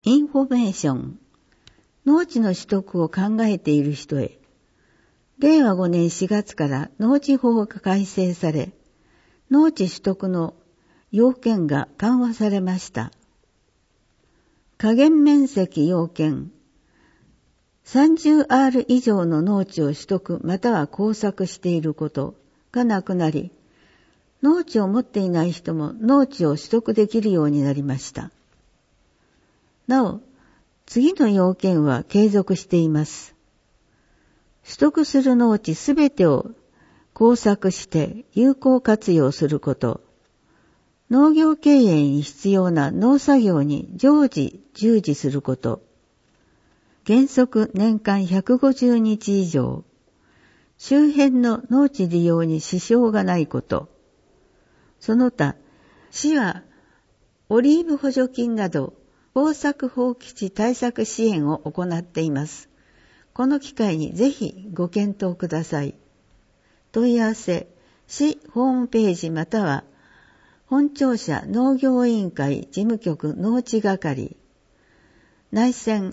インフォメーション。農地の取得を考えている人へ。令和5年4月から農地法が改正され、農地取得の要件が緩和されました。下限面積要件。30R 以上の農地を取得または耕作していることがなくなり、農地を持っていない人も農地を取得できるようになりました。なお、次の要件は継続しています。取得する農地すべてを耕作して有効活用すること。農業経営に必要な農作業に常時従事すること。原則年間150日以上。周辺の農地利用に支障がないこと。その他、市はオリーブ補助金など耕作放棄地対策支援を行っています。この機会にぜひご検討ください。問い合わせ、市ホームページまたは本庁舎農業委員会事務局農地係、内線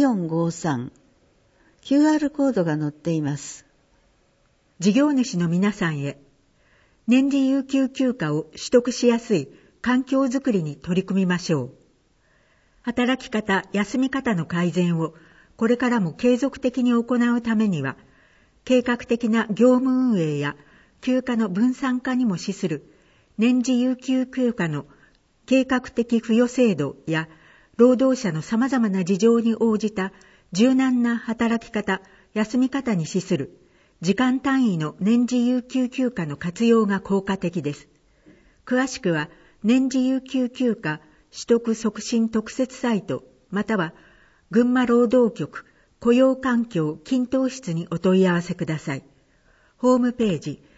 1453、QR コードが載っています。 事業主の皆さんへ、年次有給休暇を取得しやすい環境づくりに取り組みましょう。働き方、休み方の改善をこれからも継続的に行うためには、計画的な業務運営や休暇の分散化にも資する年次有給休暇の計画的付与制度や労働者の様々な事情に応じた柔軟な働き方、休み方に資する時間単位の年次有給休暇の活用が効果的です。詳しくは年次有給休暇取得促進特設サイトまたは群馬労働局雇用環境均等室にお問い合わせください。ホームページ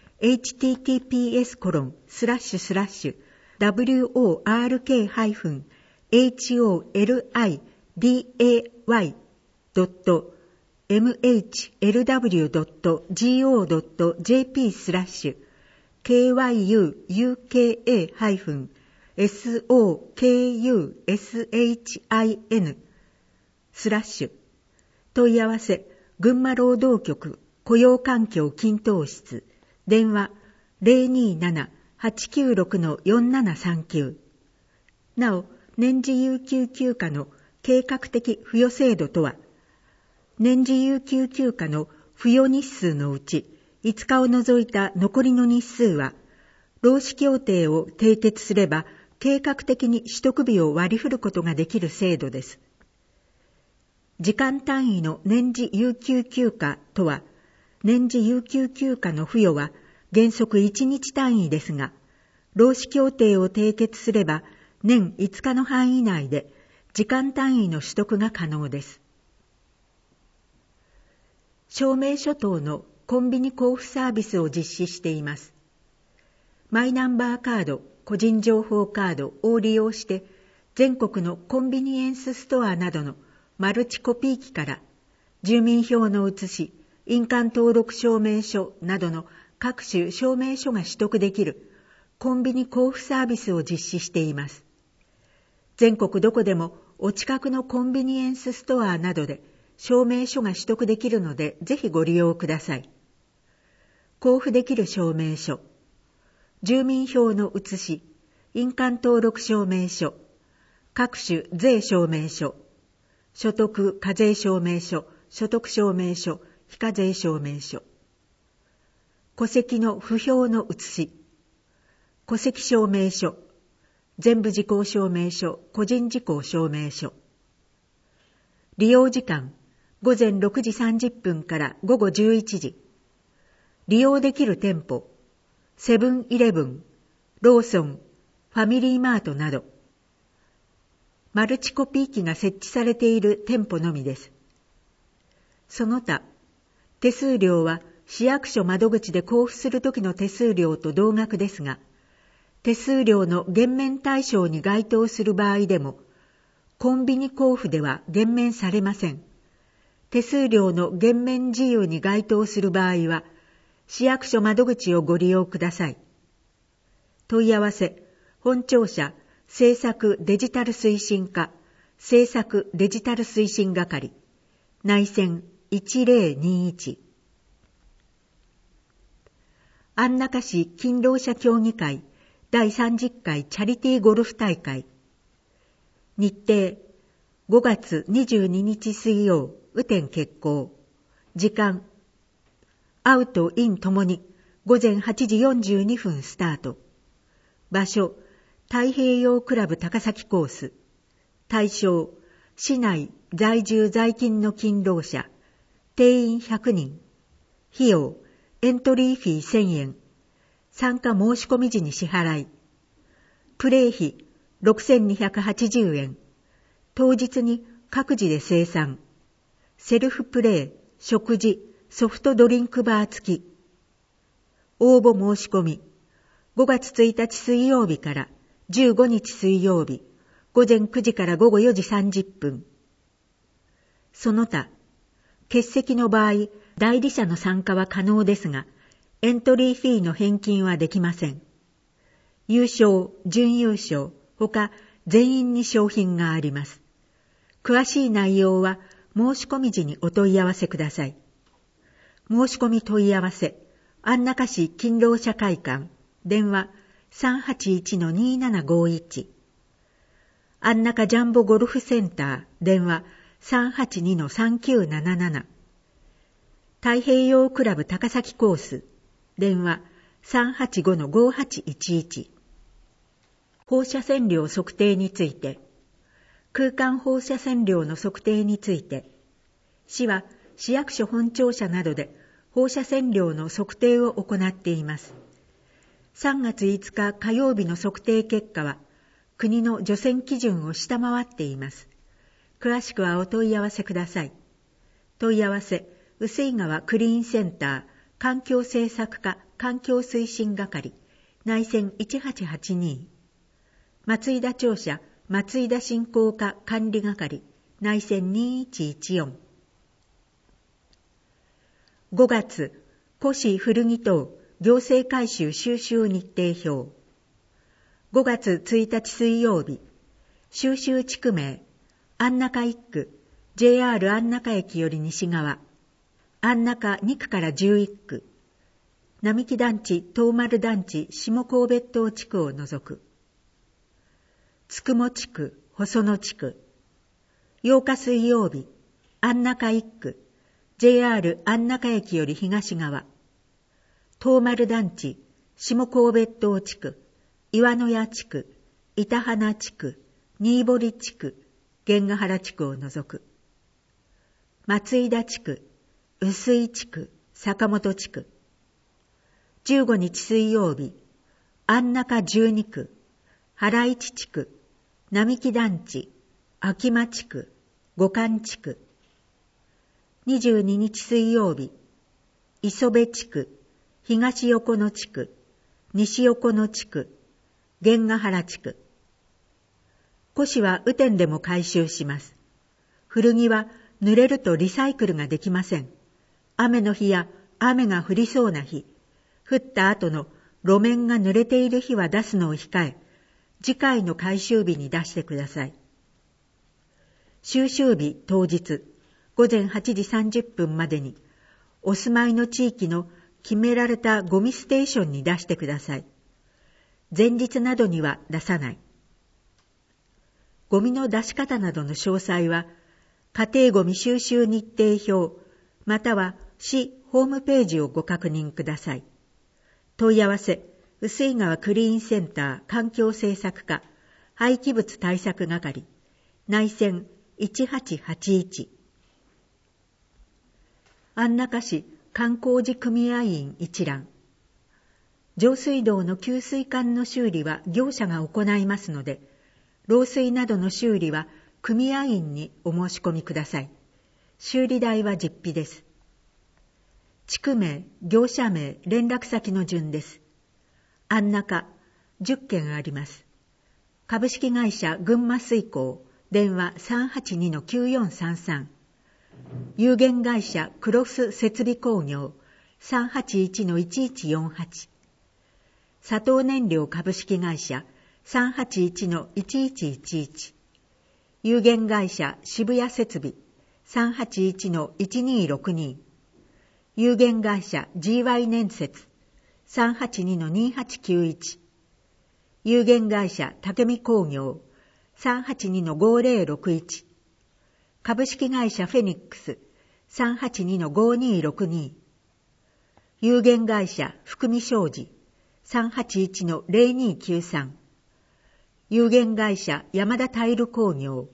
hwork.hyphen.kyuka-sokushin/問い合わせ、群馬労働局雇用環境均等室、電話 027-896-4739。なお、年次有給休暇の計画的付与制度とは、年次有給休暇の付与日数のうち5日を除いた残りの日数は、労使協定を締結すれば計画的に取得日を割り振ることができる制度です。時間単位の年次有給休暇とは、年次有給休暇の付与は原則1日単位ですが、労使協定を締結すれば年5日の範囲内で時間単位の取得が可能です。証明書等のコンビニ交付サービスを実施しています。マイナンバーカード、個人情報カードを利用して全国のコンビニエンスストアなどのマルチコピー機から住民票の写し、印鑑登録証明書などの各種証明書が取得できるコンビニ交付サービスを実施しています。全国どこでもお近くのコンビニエンスストアなどで証明書が取得できるのでぜひご利用ください。交付できる証明書、住民票の写し、印鑑登録証明書、各種税証明書、所得課税証明書、所得証明書、非課税証明書、戸籍の不評の写し、戸籍証明書、全部事項証明書、個人事項証明書。利用時間、午前6時30分から午後11時。利用できる店舗、セブンイレブン、ローソン、ファミリーマートなど。マルチコピー機が設置されている店舗のみです。その他、手数料は市役所窓口で交付するときの手数料と同額ですが、手数料の減免対象に該当する場合でも、コンビニ交付では減免されません。手数料の減免事由に該当する場合は、市役所窓口をご利用ください。問い合わせ、本庁舎政策デジタル推進課政策デジタル推進係、内線1021。安中市勤労者協議会第30回チャリティーゴルフ大会。日程5月22日水曜、雨天決行。時間アウト・インともに午前8時42分スタート。場所太平洋クラブ高崎コース。対象市内在住在勤の勤労者。定員100人。費用エントリーフィー1000円。参加申し込み時に支払い。プレイ費6280円。当日に各自で精算。セルフプレイ、食事、ソフトドリンクバー付き。応募申し込み。5月1日水曜日から15日水曜日、午前9時から午後4時30分。その他、欠席の場合、代理者の参加は可能ですが、エントリーフィーの返金はできません。優勝、準優勝、ほか全員に賞品があります。詳しい内容は申し込み時にお問い合わせください。申し込み問い合わせ、安中市勤労者会館、電話 381-2751。安中ジャンボゴルフセンター、電話 382-3977。太平洋クラブ高崎コース、電話 385-5811。放射線量測定について、空間放射線量の測定について、市は市役所本庁舎などで放射線量の測定を行っています。3月5日火曜日の測定結果は、国の除染基準を下回っています。詳しくはお問い合わせください。問い合わせ、碓井川クリーンセンター環境政策課環境推進係、内線1882。松井田庁舎松井田振興課管理係、内線2114。5月、古市古着等行政改修収集日程表。5月1日水曜日、収集地区名、安中1区、JR 安中駅より西側、安中2区から11区、並木団地、東丸団地、下神戸島地区を除く。つくも地区、細野地区。8日水曜日、安中1区、JR 安中駅より東側。東丸団地、下神戸島地区、岩野谷地区、板花地区、新堀地区、源ヶ原地区を除く。松井田地区、碓井地区、坂本地区。15日水曜日、安中12区、原市地区、並木団地、秋間地区、五冠地区。22日水曜日、磯部地区、東横野地区、西横野地区、源ヶ原地区。古紙は雨天でも回収します。古着は濡れるとリサイクルができません。雨の日や雨が降りそうな日、降った後の路面が濡れている日は出すのを控え、次回の回収日に出してください。収集日当日、午前8時30分までに、お住まいの地域の決められたゴミステーションに出してください。前日などには出さない。ゴミの出し方などの詳細は、家庭ゴミ収集日程表、または市ホームページをご確認ください。問い合わせ、碓井川クリーンセンター環境政策課廃棄物対策係、内線1881。安中市観光寺組合員一覧。上水道の給水管の修理は業者が行いますので、漏水などの修理は組合員にお申し込みください。修理代は実費です。地区名、業者名、連絡先の順です。安中、10件あります。株式会社群馬水耕、電話 382-9433。有限会社クロス設備工業 381-1148。佐藤燃料株式会社 381-1111。 有限会社渋谷設備 381-1262、有限会社 GY 年設 382-2891、有限会社武見工業 382-5061、株式会社フェニックス 382-5262、有限会社福見商事 381-0293、有限会社山田タイル工業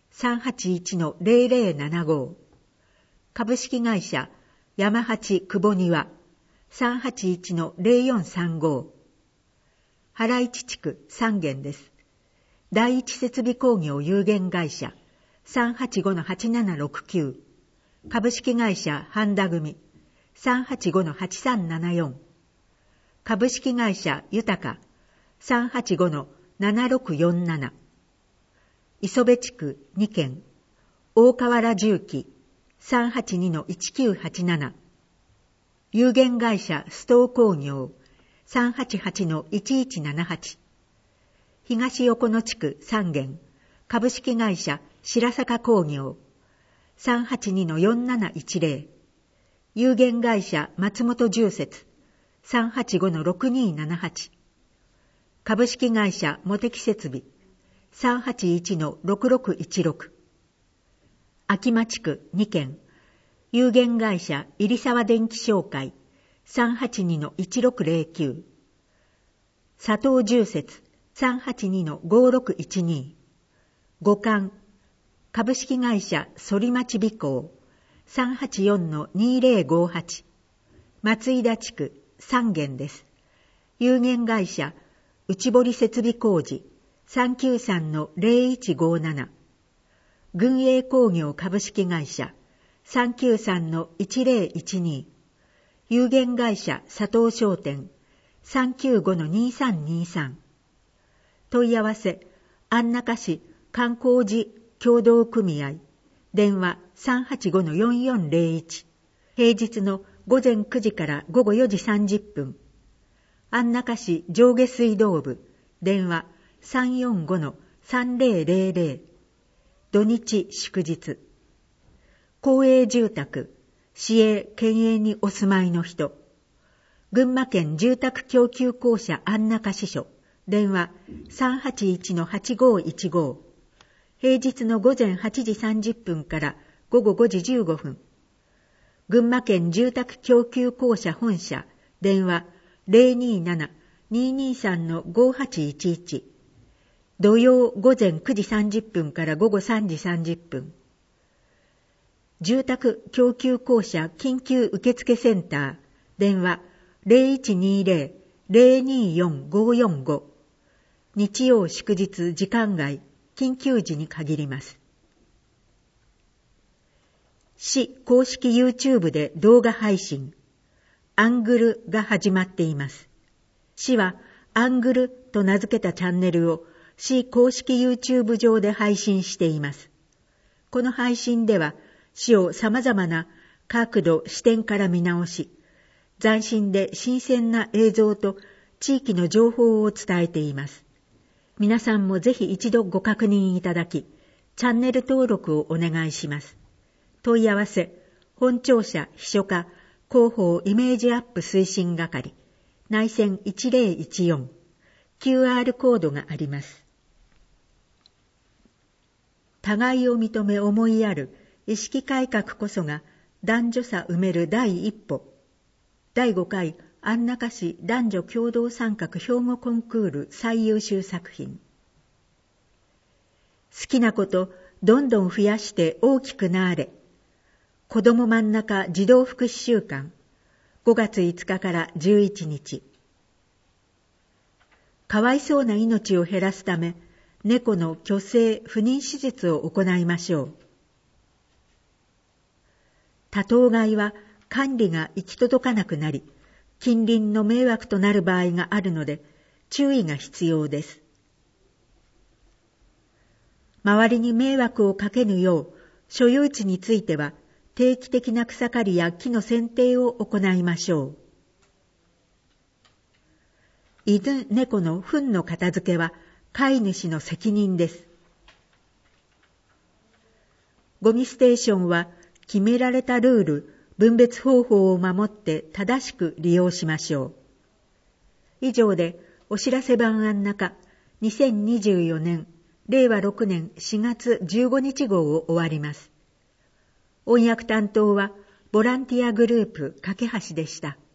381-0075、株式会社山八久保庭 381-0435、原市地区3軒です。第一設備工業有限会社 385-8769、株式会社半田組 385-8374、株式会社豊か 385-7647、磯部地区2軒、大河原重機 382-1987、有限会社ストー工業 388-1178、東横野地区3軒、株式会社白坂工業 382-4710、有限会社松本重設 385-6278、株式会社茂木設備 381-6616、秋間地区2軒、有限会社入沢電機商会 382-1609、佐藤重設 382-5612、五冠、株式会社反町美工 384-2058、松井田地区3軒です。有限会社内堀設備工事 393-0157、軍営工業株式会社 393-1012、有限会社佐藤商店 395-2323、問い合わせ安中市観光寺協同組合、電話 385-4401、平日の午前9時から午後4時30分、安中市上下水道部、電話 345-3000、土日祝日。公営住宅、市営県営にお住まいの人、群馬県住宅供給公社安中支所、電話 381-8515、平日の午前8時30分から午後5時15分。群馬県住宅供給公社本社、電話 027-223-5811、土曜午前9時30分から午後3時30分。住宅供給公社緊急受付センター、電話 0120-024-545、日曜祝日時間外、緊急時に限ります。市公式 YouTube で動画配信、アングルが始まっています。市はアングルと名付けたチャンネルを市公式 YouTube 上で配信しています。この配信では、市を様々な角度、視点から見直し、斬新で新鮮な映像と地域の情報を伝えています。皆さんもぜひ一度ご確認いただき、チャンネル登録をお願いします。問い合わせ、本庁舎秘書課広報イメージアップ推進係、内線1014、QR コードがあります。互いを認め思いやる意識改革こそが男女差埋める第一歩。第5回安中市男女共同参画兵庫コンクール最優秀作品。好きなことどんどん増やして大きくなれ。子ども真ん中児童福祉週間、5月5日から11日。かわいそうな命を減らすため、猫の去勢不妊手術を行いましょう。多頭飼いは管理が行き届かなくなり、近隣の迷惑となる場合があるので、注意が必要です。周りに迷惑をかけぬよう、所有地については定期的な草刈りや木の剪定を行いましょう。犬猫の糞の片付けは飼い主の責任です。 ゴミステーションは決められたルール、分別方法を守って正しく利用しましょう。以上でお知らせ版案中2024年令和6年4月15日号を終わります。音訳担当はボランティアグループ架け橋でした。